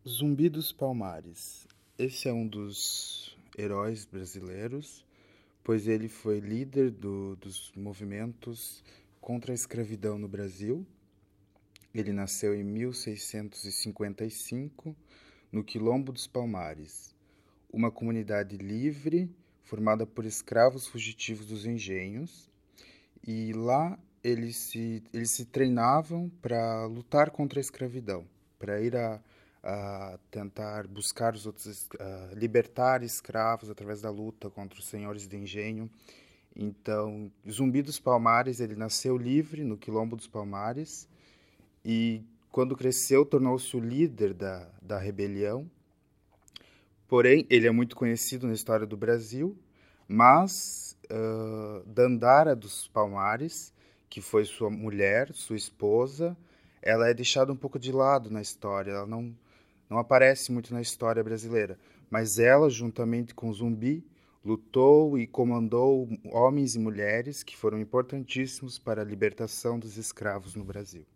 Zumbi dos Palmares. Esse é um dos heróis brasileiros, pois ele foi líder dos movimentos contra a escravidão no Brasil. Ele nasceu em 1655, no Quilombo dos Palmares, uma comunidade livre formada por escravos fugitivos dos engenhos. E lá eles se treinavam para lutar contra a escravidão, para ir a tentar buscar os outros, libertar escravos através da luta contra os senhores de engenho. Então, Zumbi dos Palmares, ele nasceu livre no Quilombo dos Palmares e, quando cresceu, tornou-se o líder da rebelião. Porém, ele é muito conhecido na história do Brasil, mas Dandara dos Palmares, que foi sua mulher, sua esposa, ela é deixada um pouco de lado na história, ela não aparece muito na história brasileira, mas ela, juntamente com Zumbi, lutou e comandou homens e mulheres que foram importantíssimos para a libertação dos escravos no Brasil.